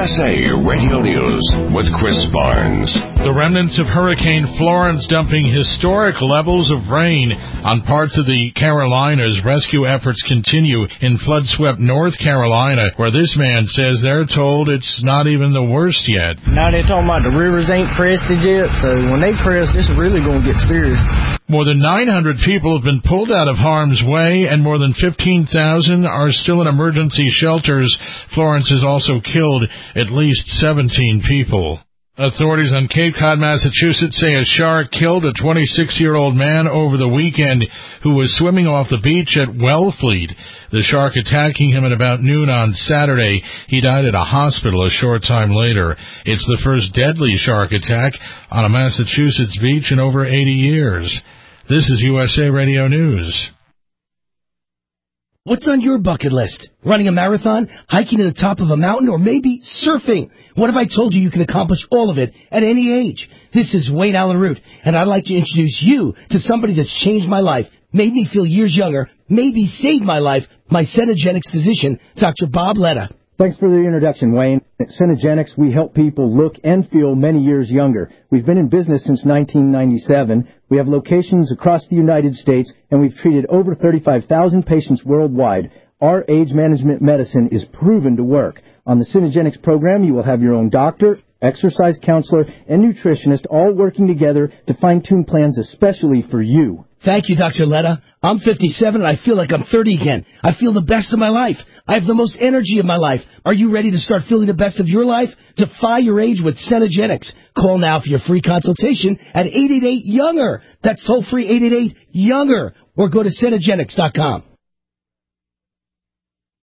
USA Radio News with Chris Barnes. The remnants of Hurricane Florence dumping historic levels of rain on parts of the Carolinas. Rescue efforts continue in flood-swept North Carolina, where this man says they're told it's not even the worst yet. Now they're talking about the rivers ain't crested yet, so when they crest, this is really going to get serious. More than 900 people have been pulled out of harm's way, and more than 15,000 are still in emergency shelters. Florence has also killed at least 17 people. Authorities on Cape Cod, Massachusetts say a shark killed a 26-year-old man over the weekend who was swimming off the beach at Wellfleet. The shark attacking him at about noon on Saturday. He died at a hospital a short time later. It's the first deadly shark attack on a Massachusetts beach in over 80 years. This is USA Radio News. What's on your bucket list? Running a marathon, hiking to the top of a mountain, or maybe surfing? What if I told you can accomplish all of it at any age? This is Wayne Allen Root, and I'd like to introduce you to somebody that's changed my life, made me feel years younger, maybe saved my life, my Cenegenics physician, Dr. Bob Letta. Thanks for the introduction, Wayne. At Cenegenics, we help people look and feel many years younger. We've been in business since 1997. We have locations across the United States, and we've treated over 35,000 patients worldwide. Our age management medicine is proven to work. On the Cenegenics program, you will have your own doctor, exercise counselor, and nutritionist all working together to fine-tune plans especially for you. Thank you, Dr. Letta. I'm 57 and I feel like I'm 30 again. I feel the best of my life. I have the most energy of my life. Are you ready to start feeling the best of your life? Defy your age with Cenegenics. Call now for your free consultation at 888-YOUNGER. That's toll-free 888-YOUNGER. Or go to Cenegenics.com.